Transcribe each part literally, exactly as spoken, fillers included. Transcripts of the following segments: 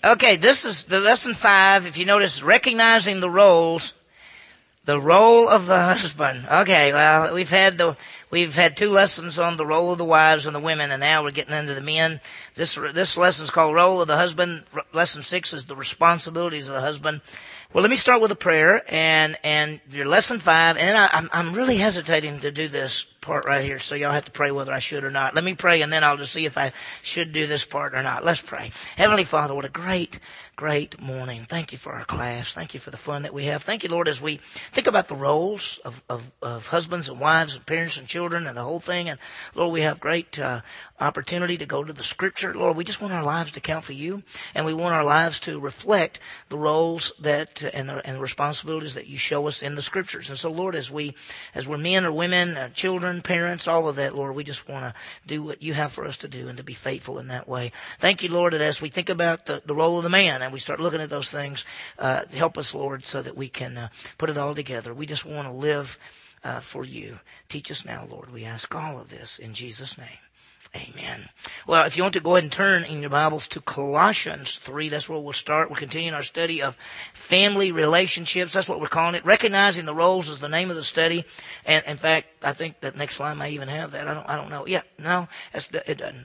Okay, this is the lesson five. If you notice, recognizing the roles, the role of the husband. Okay, well, we've had the we've had two lessons on the role of the wives and the women, and now we're getting into the men. This this lesson is called Role of the Husband. Lesson six is the responsibilities of the husband. Well, let me start with a prayer, and and your lesson five, and I, I'm I'm really hesitating to do this part right here, so y'all have to pray whether I should or not. Let me pray, and then I'll just see if I should do this part or not. Let's pray. Heavenly Father, what a great, great morning. Thank you for our class. Thank you for the fun that we have. Thank you, Lord, as we think about the roles of of, of husbands and wives and parents and children and the whole thing. And Lord, we have great uh, opportunity to go to the Scripture. Lord, we just want our lives to count for you, and we want our lives to reflect the roles that uh, and the and the responsibilities that you show us in the Scriptures. And so, Lord, as we as we're men or women, uh, children, parents, all of that, Lord, we just want to do what you have for us to do and to be faithful in that way. Thank you, Lord, that as we think about the, the role of the man and we start looking at those things, uh, help us, Lord, so that we can uh, put it all together. We just want to live uh, for you. Teach us now, Lord. We ask all of this in Jesus' name. Amen. Well, if you want to go ahead and turn in your Bibles to Colossians three, that's where we'll start. We're continuing our study of family relationships. That's what we're calling it. Recognizing the roles is the name of the study. And in fact, I think that next slide may even have that. I don't, I don't know. Yeah, no, that's, it doesn't.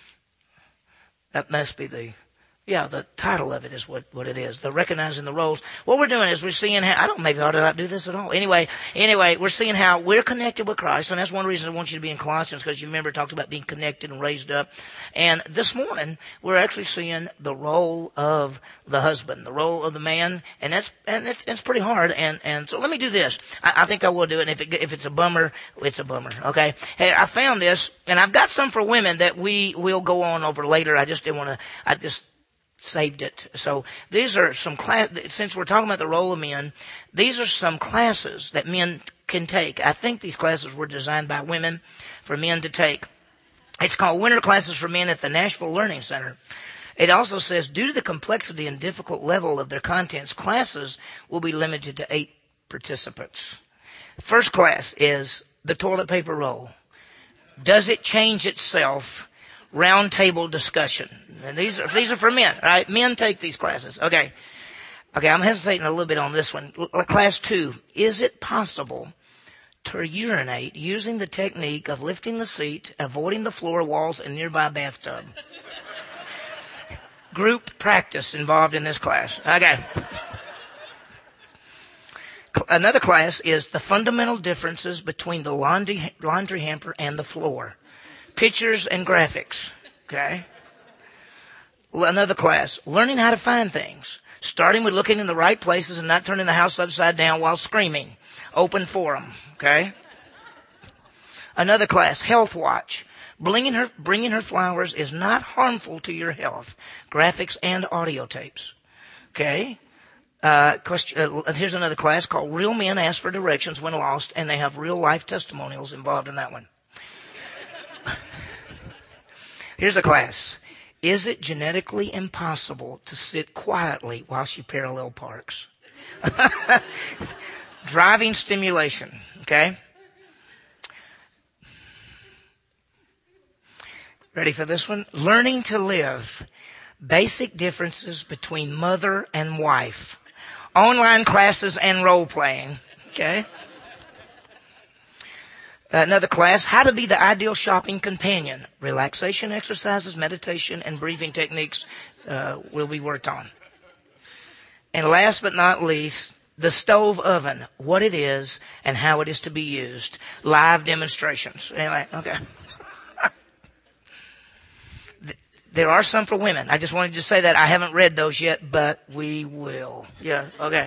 That must be the, yeah, the title of it is what, what it is. The recognizing the roles. What we're doing is we're seeing how, I don't, maybe I ought to not do this at all. Anyway, anyway, we're seeing how we're connected with Christ. And that's one reason I want you to be in Colossians, because you remember I talked about being connected and raised up. And this morning, we're actually seeing the role of the husband, the role of the man. And that's, and it's, it's pretty hard. And, and so let me do this. I, I think I will do it. And if it, if it's a bummer, it's a bummer. Okay. Hey, I found this, and I've got some for women that we will go on over later. I just didn't want to, I just, saved it. So these are some class, since we're talking about the role of men, these are some classes that men can take. I think these classes were designed by women for men to take. It's called Winter Classes for Men at the Nashville Learning Center. It also says, due to the complexity and difficult level of their contents, classes will be limited to eight participants. First class is the toilet paper roll. Does it change itself? Round table discussion. And these are, these are for men, right? Men take these classes. Okay. Okay, I'm hesitating a little bit on this one. L- class two. Is it possible to urinate using the technique of lifting the seat, avoiding the floor, walls, and nearby bathtub? Group practice involved in this class. Okay. Another class is the fundamental differences between the laundry, laundry hamper and the floor. Pictures and graphics. Okay. Another class, learning how to find things, starting with looking in the right places and not turning the house upside down while screaming. Open forum. Okay. Another class, Health Watch. Bringing her, bringing her flowers is not harmful to your health. Graphics and audio tapes. Okay. Uh, question, uh, here's another class called Real Men Ask for Directions When Lost, and they have real life testimonials involved in that one. Here's a class. Is it genetically impossible to sit quietly while she parallel parks? Driving stimulation. Okay. Ready for this one? Learning to live. Basic differences between mother and wife. Online classes and role playing. Okay. Another class, how to be the ideal shopping companion. Relaxation exercises, meditation, and breathing techniques uh, will be worked on. And last but not least, the stove oven, what it is and how it is to be used. Live demonstrations. Anyway, okay. There are some for women. I just wanted to say that. I haven't read those yet, but we will. Yeah, okay.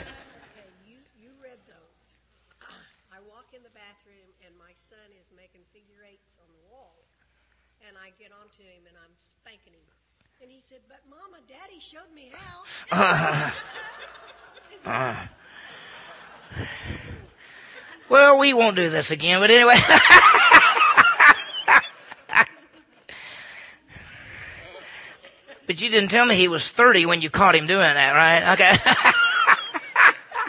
But Mama, Daddy showed me how. Uh, uh. Well, we won't do this again, but anyway. But you didn't tell me he was thirty when you caught him doing that, right? Okay.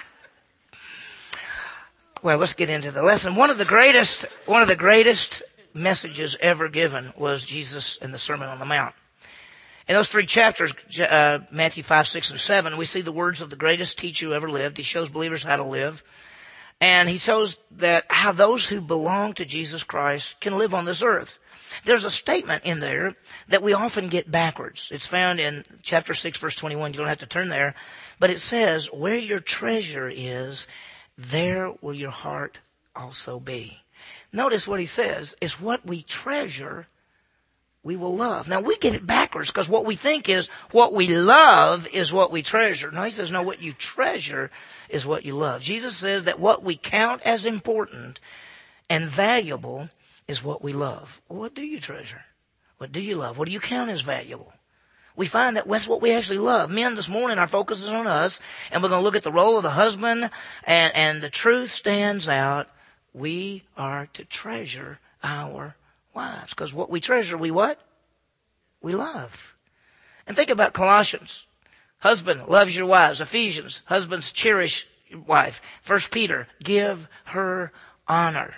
Well, let's get into the lesson. One of the greatest, one of the greatest messages ever given was Jesus in the Sermon on the Mount. In those three chapters, uh, Matthew five, six, and seven, we see the words of the greatest teacher who ever lived. He shows believers how to live. And he shows that how those who belong to Jesus Christ can live on this earth. There's a statement in there that we often get backwards. It's found in chapter six, verse twenty-one. You don't have to turn there. But it says, where your treasure is, there will your heart also be. Notice what he says is what we treasure, we will love. Now, we get it backwards because what we think is what we love is what we treasure. No, he says, no, what you treasure is what you love. Jesus says that what we count as important and valuable is what we love. Well, what do you treasure? What do you love? What do you count as valuable? We find that that's what we actually love. Men, this morning our focus is on us, and we're going to look at the role of the husband, and, and the truth stands out. We are to treasure our wives, because what we treasure, we what? We love. And think about Colossians. Husband loves your wives. Ephesians, husbands cherish your wife. First Peter, give her honor.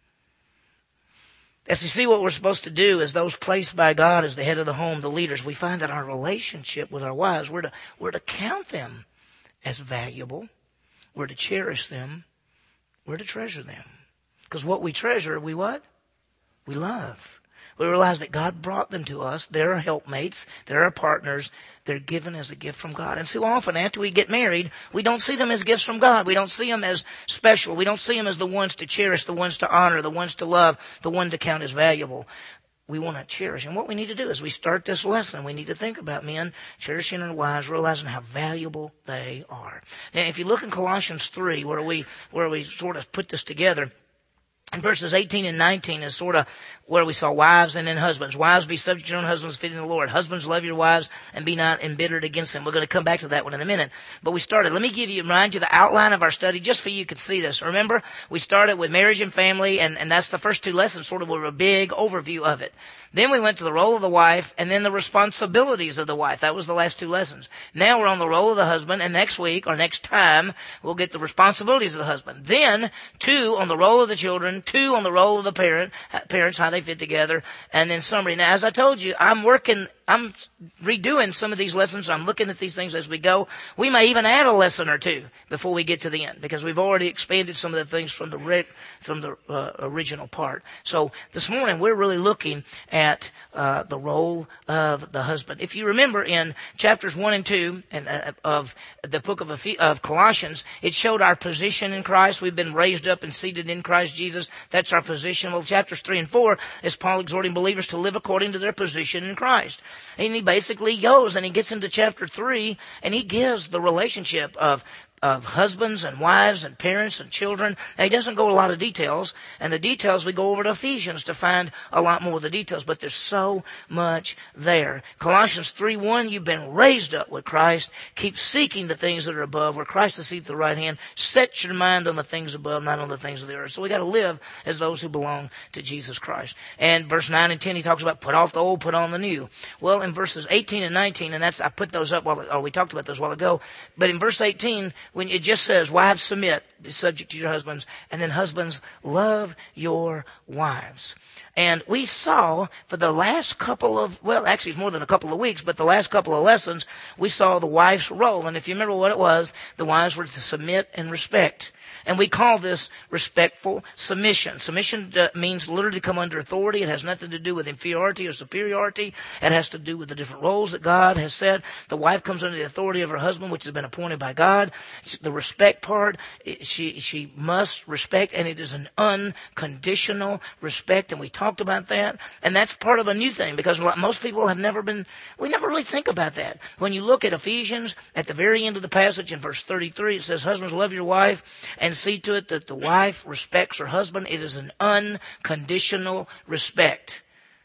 As we see what we're supposed to do as those placed by God as the head of the home, the leaders, we find that our relationship with our wives, we're to, we're to count them as valuable. We're to cherish them. We're to treasure them. Because what we treasure, we what? We love. We realize that God brought them to us. They're our helpmates. They're our partners. They're given as a gift from God. And so often after we get married, we don't see them as gifts from God. We don't see them as special. We don't see them as the ones to cherish, the ones to honor, the ones to love, the one to count as valuable. We want to cherish. And what we need to do is we start this lesson, we need to think about men cherishing their wives, realizing how valuable they are. Now, if you look in Colossians three, where we, where we sort of put this together, in verses eighteen and nineteen is sort of where we saw wives and then husbands. Wives, be subject to your own husbands, fitting the Lord. Husbands, love your wives and be not embittered against them. We're going to come back to that one in a minute. But we started. Let me give you, remind you the outline of our study just for you could see this. Remember, we started with marriage and family, and, and that's the first two lessons, sort of were a big overview of it. Then we went to the role of the wife and then the responsibilities of the wife. That was the last two lessons. Now we're on the role of the husband, and next week or next time we'll get the responsibilities of the husband. Then two on the role of the children, two on the role of the parent, parents, how they fit together, and then summary. Now, as I told you, I'm working, I'm redoing some of these lessons. I'm looking at these things as we go. We may even add a lesson or two before we get to the end, because we've already expanded some of the things from the re- from the uh, original part. So this morning we're really looking at uh, the role of the husband. If you remember in chapters one and two and uh, of the book of, of Colossians, it showed our position in Christ. We've been raised up and seated in Christ Jesus. That's our position. Well, chapters three and four is Paul exhorting believers to live according to their position in Christ. And he basically goes and he gets into chapter three and he gives the relationship of of husbands and wives and parents and children. Now, he doesn't go a lot of details, and the details we go over to Ephesians to find a lot more of the details, but there's so much there. Colossians three one, you've been raised up with Christ. Keep seeking the things that are above, where Christ is seated at the right hand. Set your mind on the things above, not on the things of the earth. So we got to live as those who belong to Jesus Christ. And verse nine and ten, he talks about put off the old, put on the new. Well, in verses eighteen and nineteen, and that's, I put those up while, or we talked about those a while ago, but in verse eighteen, when it just says, wives submit, be subject to your husbands, and then husbands love your wives. And we saw for the last couple of, well, actually it's more than a couple of weeks, but the last couple of lessons, we saw the wife's role. And if you remember what it was, the wives were to submit and respect. And we call this respectful submission. Submission uh, means literally to come under authority. It has nothing to do with inferiority or superiority. It has to do with the different roles that God has set. The wife comes under the authority of her husband, which has been appointed by God. The respect part, she she must respect, and it is an unconditional respect, and we talked about that. And that's part of a new thing, because most people have never been, we never really think about that. When you look at Ephesians, at the very end of the passage in verse thirty-three, it says, husbands, love your wife, and see to it that the wife respects her husband. It is an unconditional respect.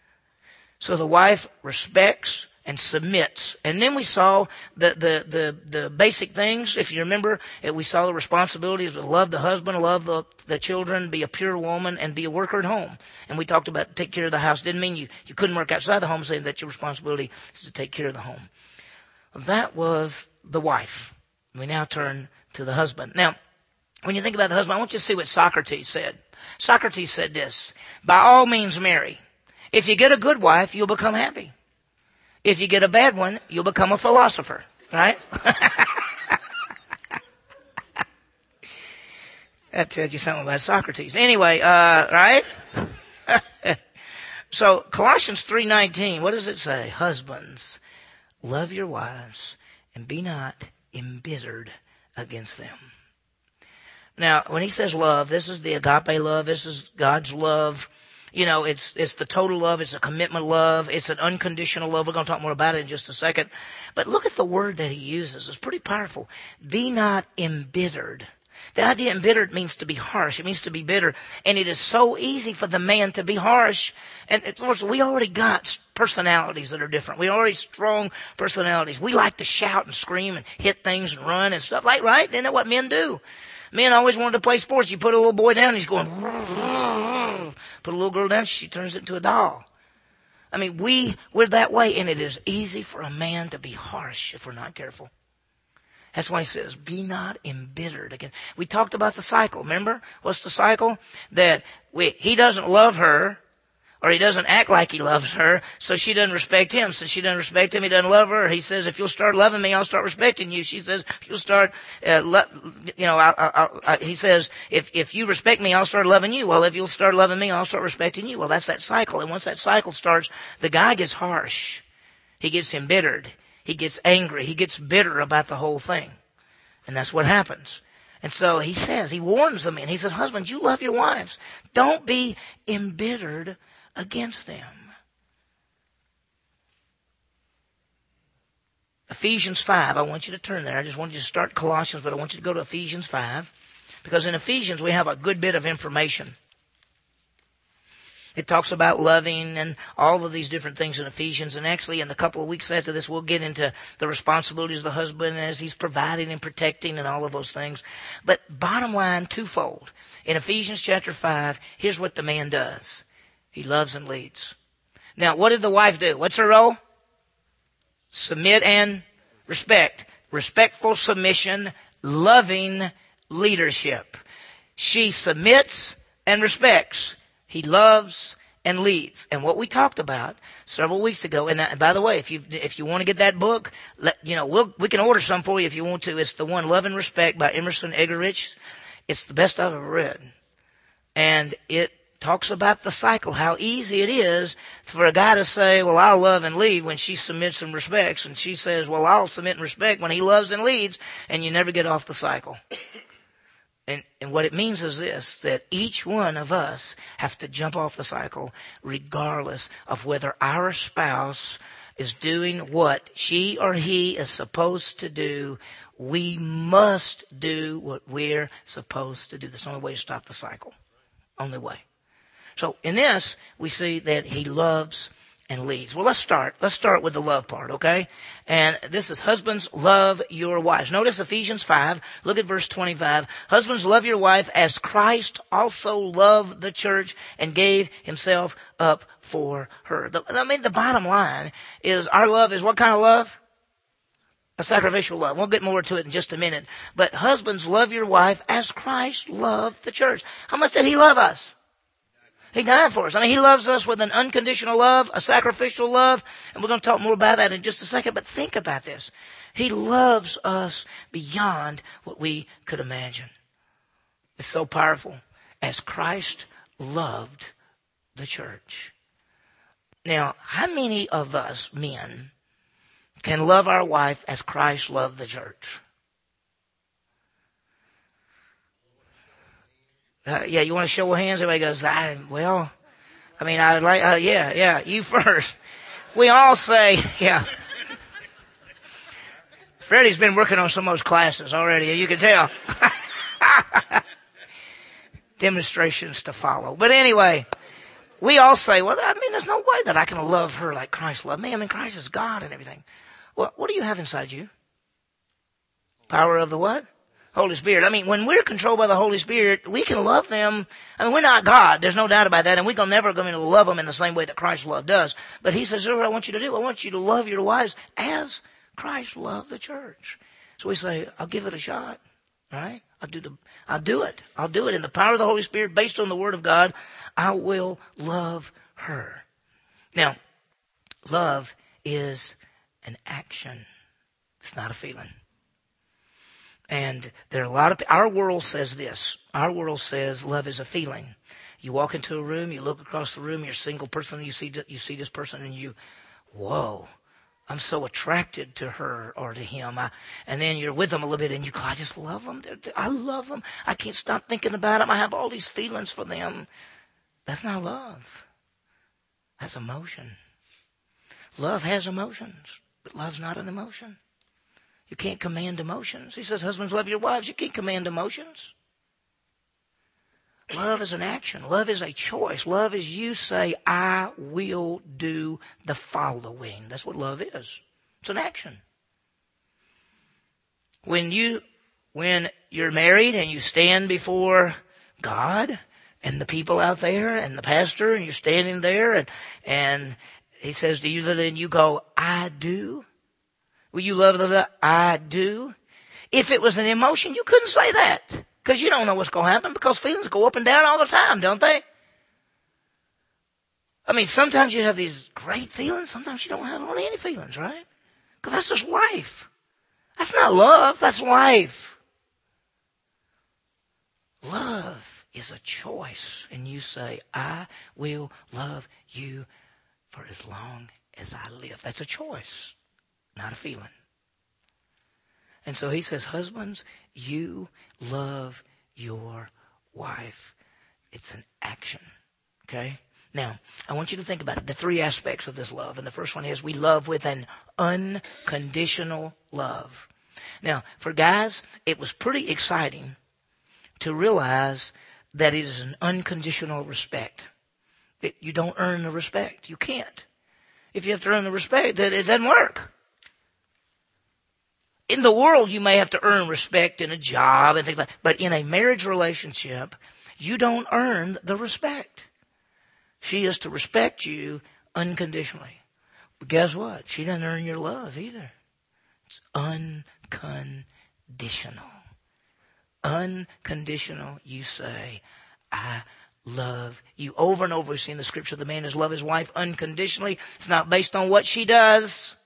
So the wife respects and submits. And then we saw the, the, the, the basic things. If you remember, we saw the responsibilities of love the husband, love the, the children, be a pure woman, and be a worker at home. And we talked about take care of the house. Didn't mean you, you couldn't work outside the home, saying that your responsibility is to take care of the home. That was the wife. We now turn to the husband. Now, when you think about the husband, I want you to see what Socrates said. Socrates said this, by all means marry. If you get a good wife, you'll become happy. If you get a bad one, you'll become a philosopher, right? That tells you something about Socrates. Anyway, uh, right? So Colossians three nineteen, what does it say? Husbands, love your wives and be not embittered against them. Now, when he says love, this is the agape love. This is God's love. You know, it's it's the total love. It's a commitment love. It's an unconditional love. We're going to talk more about it in just a second. But look at the word that he uses. It's pretty powerful. Be not embittered. The idea embittered means to be harsh. It means to be bitter. And it is so easy for the man to be harsh. And of course, we already got personalities that are different. We already strong personalities. We like to shout and scream and hit things and run and stuff like, right? Isn't that what men do? Men always wanted to play sports. You put a little boy down, he's going, put a little girl down, she turns into a doll. I mean, we, we're that way, and it is easy for a man to be harsh if we're not careful. That's why he says, be not embittered again. We talked about the cycle, remember? What's the cycle? That we, he doesn't love her, or he doesn't act like he loves her, so she doesn't respect him. Since she doesn't respect him, he doesn't love her. He says, if you'll start loving me, I'll start respecting you. She says, if you'll start, uh, lo- you know, I, I, I, he says, if, if you respect me, I'll start loving you. Well, if you'll start loving me, I'll start respecting you. Well, that's that cycle. And once that cycle starts, the guy gets harsh. He gets embittered. He gets angry. He gets bitter about the whole thing. And that's what happens. And so he says, he warns the men. He says, husbands, you love your wives. Don't be embittered against them. Ephesians five, I want you to turn there. I just want you to start Colossians, but I want you to go to Ephesians five. Because in Ephesians, we have a good bit of information. It talks about loving and all of these different things in Ephesians. And actually, in the couple of weeks after this, we'll get into the responsibilities of the husband as he's providing and protecting and all of those things. But bottom line, twofold. In Ephesians chapter five, here's what the man does. He loves and leads. Now, what did the wife do? What's her role? Submit and respect. Respectful submission, loving leadership. She submits and respects. He loves and leads. And what we talked about several weeks ago, and, that, and by the way, if you if you want to get that book, let, you know, we'll, we can order some for you if you want to. It's the one, Love and Respect by Emerson Eggerichs. It's the best I've ever read. And it talks about the cycle, how easy it is for a guy to say, well, I'll love and lead when she submits and respects. And she says, well, I'll submit and respect when he loves and leads. And you never get off the cycle. And, and what it means is this, that each one of us have to jump off the cycle regardless of whether our spouse is doing what she or he is supposed to do. We must do what we're supposed to do. That's the only way to stop the cycle. Only way. So in this, we see that he loves and leads. Well, let's start. Let's start with the love part, okay? And this is husbands, love your wives. Notice Ephesians five. Look at verse twenty-five. Husbands, love your wife as Christ also loved the church and gave himself up for her. The, I mean, the bottom line is our love is what kind of love? A sacrificial love. We'll get more to it in just a minute. But husbands, love your wife as Christ loved the church. How much did he love us? He died for us. I mean, he loves us with an unconditional love, a sacrificial love, and we're going to talk more about that in just a second. But think about this. He loves us beyond what we could imagine. It's so powerful. As Christ loved the church. Now, how many of us men can love our wife as Christ loved the church? Uh, yeah, you want to show of hands? Everybody goes, I, well, I mean, I'd like, uh, yeah, yeah, you first. We all say, yeah. Freddie's been working on some of those classes already, you can tell. Demonstrations to follow. But anyway, we all say, well, I mean, there's no way that I can love her like Christ loved me. I mean, Christ is God and everything. Well, what do you have inside you? Power of the what? Holy Spirit. I mean, when we're controlled by the Holy Spirit, we can love them. I mean, we're not God. There's no doubt about that. And we're never going to love them in the same way that Christ loved us. But he says, here's what I want you to do. I want you to love your wives as Christ loved the church. So we say, I'll give it a shot. All right? I'll do the, I'll do it. I'll do it in the power of the Holy Spirit based on the Word of God. I will love her. Now, love is an action. It's not a feeling. And there are a lot of, our world says this. Our world says love is a feeling. You walk into a room, you look across the room, you're a single person, you see, you see this person and you, whoa, I'm so attracted to her or to him. I, and then you're with them a little bit and you go, I just love them. They're, I love them. I can't stop thinking about them. I have all these feelings for them. That's not love. That's emotion. Love has emotions, but love's not an emotion. You can't command emotions. He says, husbands, love your wives. You can't command emotions. Love is an action. Love is a choice. Love is you say, I will do the following. That's what love is. It's an action. When you, when you're married and you stand before God and the people out there and the pastor and you're standing there and, and he says to you, and you go, I do. Will you love the I do? If it was an emotion, you couldn't say that because you don't know what's going to happen because feelings go up and down all the time, don't they? I mean, sometimes you have these great feelings. Sometimes you don't have hardly any feelings, right? Because that's just life. That's not love. That's life. Love is a choice. And you say, I will love you for as long as I live. That's a choice. Not a feeling. And so he says, husbands, you love your wife. It's an action. Okay? Now, I want you to think about it. The three aspects of this love. And the first one is we love with an unconditional love. Now, for guys, it was pretty exciting to realize that it is an unconditional respect. It, you don't earn the respect. You can't. If you have to earn the respect, it, it doesn't work. In the world, you may have to earn respect in a job and things like that. But in a marriage relationship, you don't earn the respect. She is to respect you unconditionally. But guess what? She doesn't earn your love either. It's unconditional. Unconditional. You say, I love you. Over and over, we've seen the scripture, the man is love his wife unconditionally. It's not based on what she does.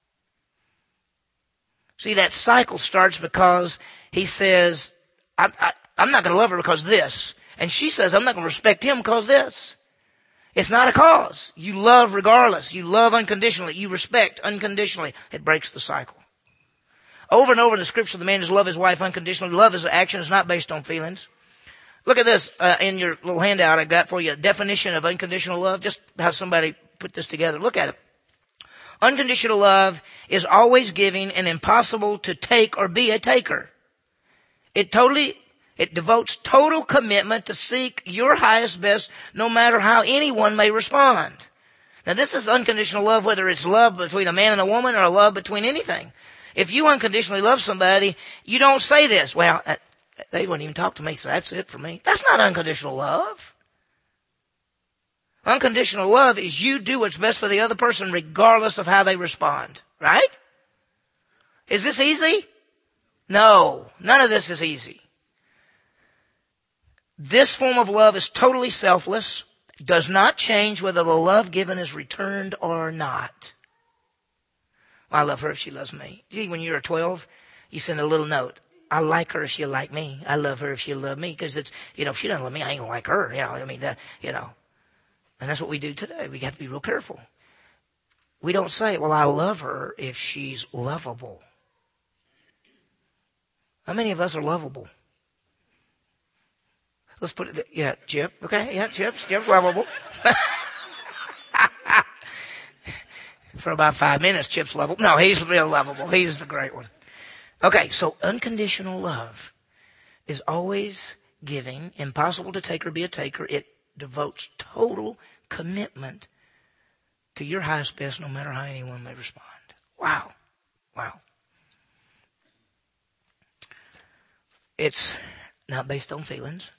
See, that cycle starts because he says, I, I, I'm not going to love her because of this. And she says, I'm not going to respect him because of this. It's not a cause. You love regardless. You love unconditionally. You respect unconditionally. It breaks the cycle. Over and over in the scripture, the man is love his wife unconditionally. Love is an action. It's not based on feelings. Look at this uh, in your little handout I got for you. A definition of unconditional love. Just have somebody put this together. Look at it. Unconditional love is always giving and impossible to take or be a taker. It totally, it devotes total commitment to seek your highest best no matter how anyone may respond. Now this is unconditional love, whether it's love between a man and a woman or a love between anything. If you unconditionally love somebody, you don't say this, well, they wouldn't even talk to me, so that's it for me. That's not unconditional love. Unconditional love is you do what's best for the other person regardless of how they respond. Right? Is this easy? No. None of this is easy. This form of love is totally selfless, does not change whether the love given is returned or not. Well, I love her if she loves me. See, when you're twelve, you send a little note. I like her if she'll like me. I love her if she'll love me. Because it's, you know, if she doesn't love me, I ain't gonna like her. You know, I mean, the, you know. And that's what we do today. We got to be real careful. We don't say, well, I love her if she's lovable. How many of us are lovable? Let's put it, yeah, Chip. Okay, yeah, Chip's, Chip's lovable. For about five minutes, Chip's lovable. No, he's real lovable. He's the great one. Okay, so unconditional love is always giving, impossible to take or be a taker. It devotes total commitment to your highest best no matter how anyone may respond. Wow. Wow. It's not based on feelings.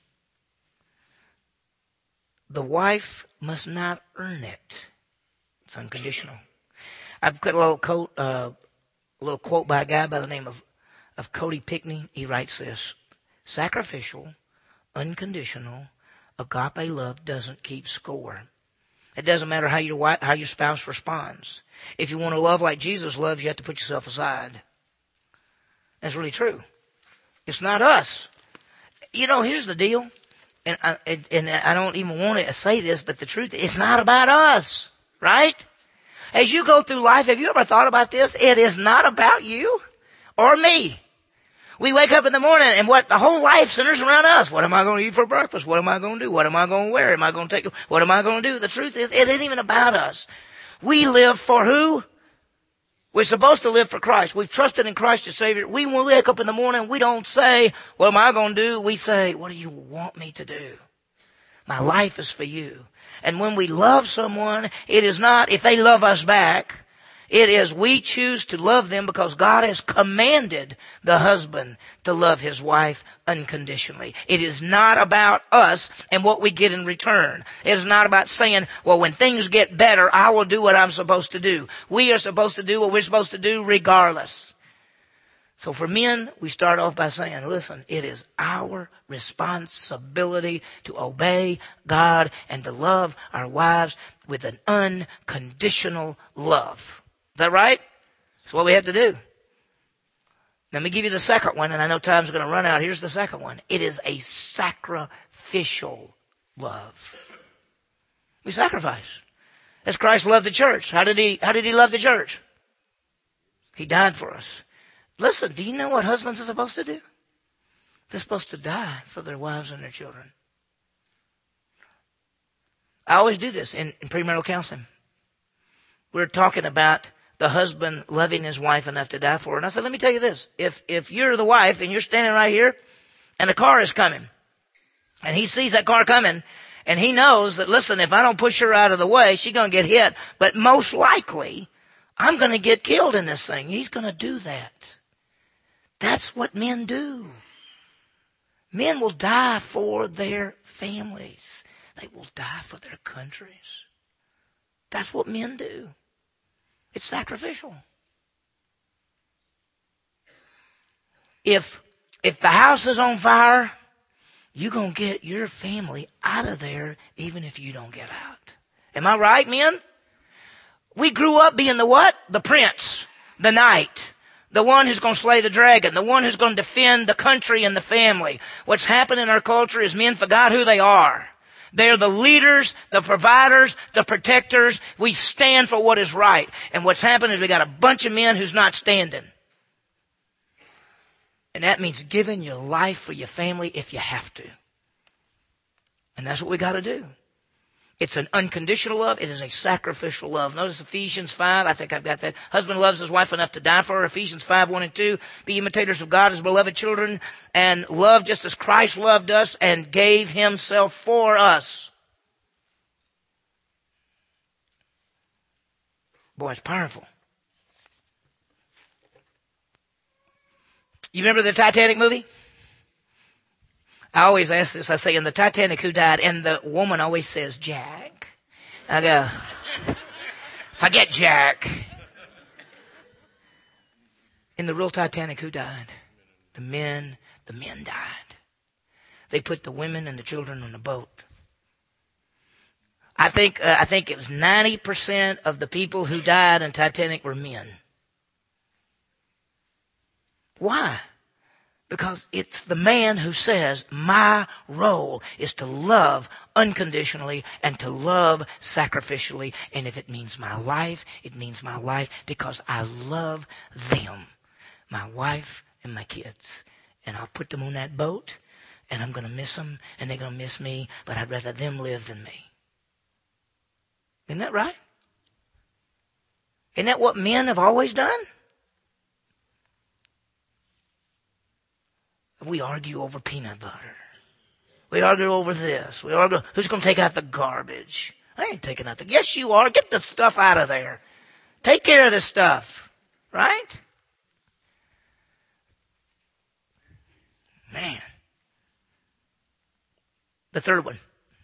The wife must not earn it. It's unconditional. I've got a little quote, uh, a little quote by a guy by the name of, of Cody Pickney. He writes this: sacrificial, unconditional, agape love doesn't keep score. It doesn't matter how your wife, how your spouse responds. If you want to love like Jesus loves, you have to put yourself aside. That's really true. It's not us. You know, here's the deal. And I, and I don't even want to say this, but the truth, it's not about us, right? As you go through life, have you ever thought about this? It is not about you or me. We wake up in the morning and what the whole life centers around us. What am I going to eat for breakfast? What am I going to do? What am I going to wear? Am I going to take, what am I going to do? The truth is, it ain't even about us. We live for who? We're supposed to live for Christ. We've trusted in Christ as Savior. We, when we wake up in the morning, we don't say, what am I going to do? We say, what do you want me to do? My life is for you. And when we love someone, it is not if they love us back. It is we choose to love them because God has commanded the husband to love his wife unconditionally. It is not about us and what we get in return. It is not about saying, well, when things get better, I will do what I'm supposed to do. We are supposed to do what we're supposed to do regardless. So for men, we start off by saying, listen, it is our responsibility to obey God and to love our wives with an unconditional love. Is that right? That's what we have to do. Let me give you the second one, and I know time's going to run out. Here's the second one. It is a sacrificial love. We sacrifice. As Christ loved the church. How did he, how did he love the church? He died for us. Listen, do you know what husbands are supposed to do? They're supposed to die for their wives and their children. I always do this in, in premarital counseling. We're talking about the husband loving his wife enough to die for her. And I said, let me tell you this. If, if you're the wife and you're standing right here and a car is coming and he sees that car coming and he knows that, listen, if I don't push her out of the way, she's going to get hit. But most likely I'm going to get killed in this thing. He's going to do that. That's what men do. Men will die for their families. They will die for their countries. That's what men do. It's sacrificial. If, if the house is on fire, you're going to get your family out of there even if you don't get out. Am I right, men? We grew up being the what? The prince, the knight, the one who's going to slay the dragon, the one who's going to defend the country and the family. What's happened in our culture is men forgot who they are. They're the leaders, the providers, the protectors. We stand for what is right. And what's happened is we got a bunch of men who's not standing. And that means giving your life for your family if you have to. And that's what we got to do. It's an unconditional love. It is a sacrificial love. Notice Ephesians five. I think I've got that. Husband loves his wife enough to die for her. Ephesians five, one and two. Be imitators of God as beloved children and love just as Christ loved us and gave himself for us. Boy, it's powerful. You remember the Titanic movie? I always ask this. I say, in the Titanic, who died? And the woman always says, Jack. I go, forget Jack. In the real Titanic, who died? The men, the men died. They put the women and the children on the boat. I think, uh, I think it was ninety percent of the people who died in Titanic were men. Why? Because it's the man who says, my role is to love unconditionally and to love sacrificially. And if it means my life, it means my life because I love them, my wife and my kids. And I'll put them on that boat and I'm going to miss them and they're going to miss me, but I'd rather them live than me. Isn't that right? Isn't that what men have always done? We argue over peanut butter. We argue over this. We argue, who's going to take out the garbage? I ain't taking out the, yes you are. Get the stuff out of there. Take care of this stuff. Right? Man. The third one.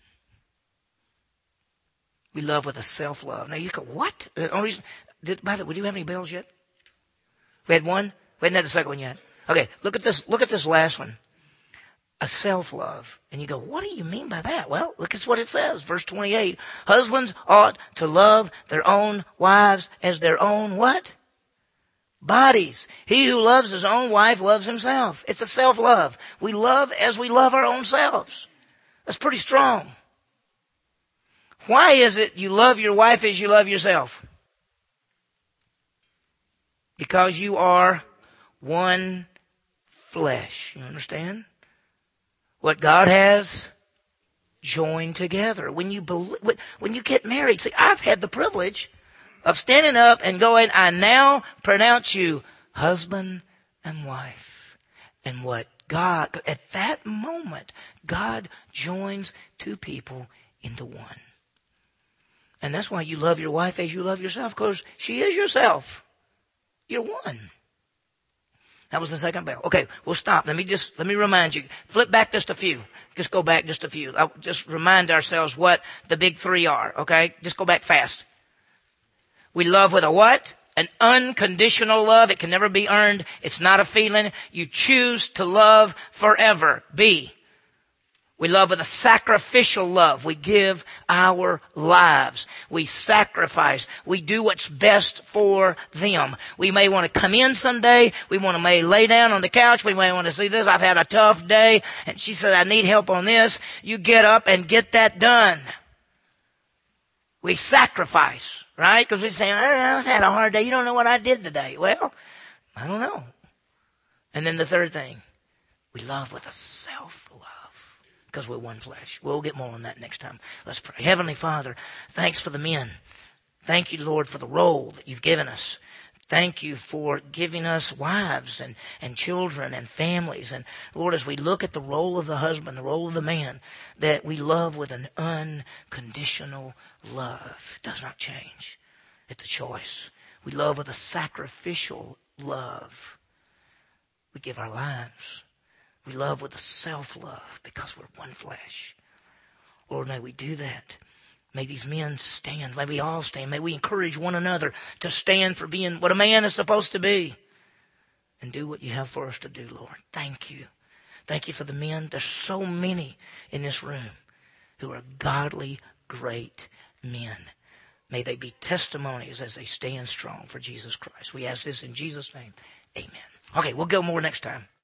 We love with a self-love. Now you go, what? The only reason, did, by the way, do you have any bells yet? We had one? We hadn't had the second one yet. Okay, look at this, look at this last one. a self-love. And you go, what do you mean by that? Well, look at what it says. Verse twenty-eight. Husbands ought to love their own wives as their own what? Bodies. He who loves his own wife loves himself. It's a self-love. We love as we love our own selves. That's pretty strong. Why is it you love your wife as you love yourself? Because you are one flesh. You understand? What God has joined together. When you believe, when you get married, see, I've had the privilege of standing up and going, I now pronounce you husband and wife. And what God, at that moment, God joins two people into one. And that's why you love your wife as you love yourself, because she is yourself. You're one. That was the second bell. Okay, we'll stop. Let me just, let me remind you. Flip back just a few. Just go back just a few. I'll just remind ourselves what the big three are, okay? Just go back fast. We love with a what? An unconditional love. It can never be earned. It's not a feeling. You choose to love forever. B. We love with a sacrificial love. We give our lives. We sacrifice. We do what's best for them. We may want to come in someday. We want to may lay down on the couch. We may want to see this. I've had a tough day. And she said, I need help on this. You get up and get that done. We sacrifice, right? Because we say, I've had a hard day. You don't know what I did today. Well, I don't know. And then the third thing, we love with a self-love. Because we're one flesh. We'll get more on that next time. Let's pray. Heavenly Father, thanks for the men. Thank you, Lord, for the role that you've given us. Thank you for giving us wives and, and children and families. And Lord, as we look at the role of the husband, the role of the man, that we love with an unconditional love. It does not change. It's a choice. We love with a sacrificial love. We give our lives. We love with a self-love because we're one flesh. Lord, may we do that. May these men stand. May we all stand. May we encourage one another to stand for being what a man is supposed to be. And do what you have for us to do, Lord. Thank you. Thank you for the men. There's so many in this room who are godly, great men. May they be testimonies as they stand strong for Jesus Christ. We ask this in Jesus' name. Amen. Okay, we'll go more next time.